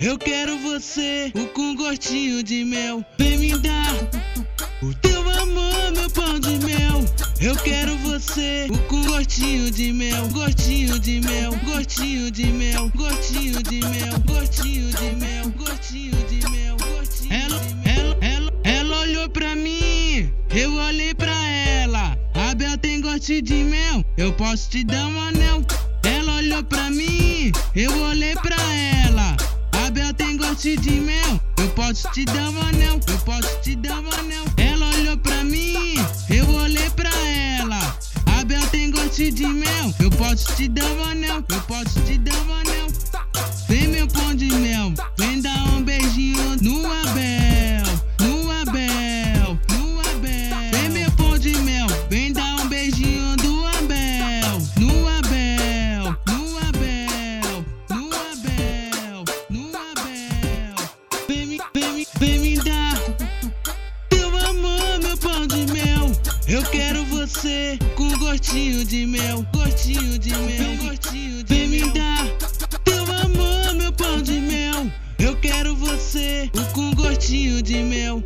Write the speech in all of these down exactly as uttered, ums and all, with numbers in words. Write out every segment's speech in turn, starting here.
Eu quero você, o com gostinho de mel. Vem me dar o teu amor, meu pão de mel. Eu quero você, o com gostinho de mel, gostinho de mel, gostinho de mel, gostinho de mel, gostinho de mel, gostinho de mel, gostinho ela, de mel. Ela, ela, ela olhou pra mim, eu olhei pra ela. A Bel tem gosto de mel, eu posso te dar um anel. Ela olhou pra mim, eu olhei pra ela. A Bel tem gosto de mel, eu posso te dar um anel, eu posso te dar um anel. Ela olhou pra mim, eu olhei pra ela. A Bel tem gosto de mel, eu posso te dar um anel, eu posso te dar um anel. Vem meu pão de mel, vem dar um beijinho no Abel, no Abel, no Abel. Vem meu pão de mel, vem dar um beijinho do Abel, no Abel, no Abel, no Abel, no Abel. Vem me, vem me, vem me dar teu amor, meu pão de mel. Eu quero você com gostinho de mel, gostinho de mel, gostinho de mel. Vem me dar teu amor, meu pão de mel. Eu quero você com gostinho de mel.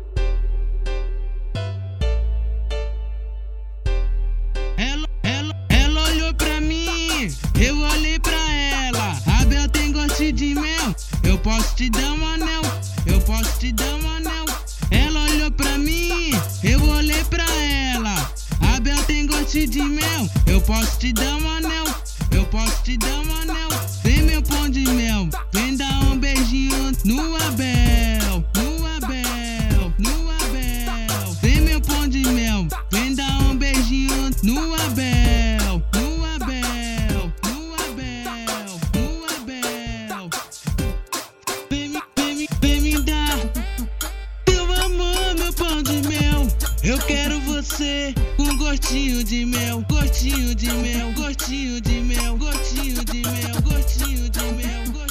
Ela, ela, ela olhou pra mim, eu olhei pra ela. A Bel tem gosto de mel, eu posso te dar um anel, eu posso te dar um anel. Ela olhou pra mim, eu olhei pra ela. A Bel tem gosto de mel, eu posso te dar um anel, eu posso te dar um anel. Vem meu pão de mel, vem dar um beijinho no Abel, no Abel, no Abel. Vem meu pão de mel, vem dar um beijinho no Abel, no Abel, no Abel, no Abel. Vem me, vem me, vem me dar teu amor, meu pão de mel. Eu quero você com gostinho de mel, gostinho de mel, gostinho de mel, gostinho de mel, gostinho de mel, gostinho de mel.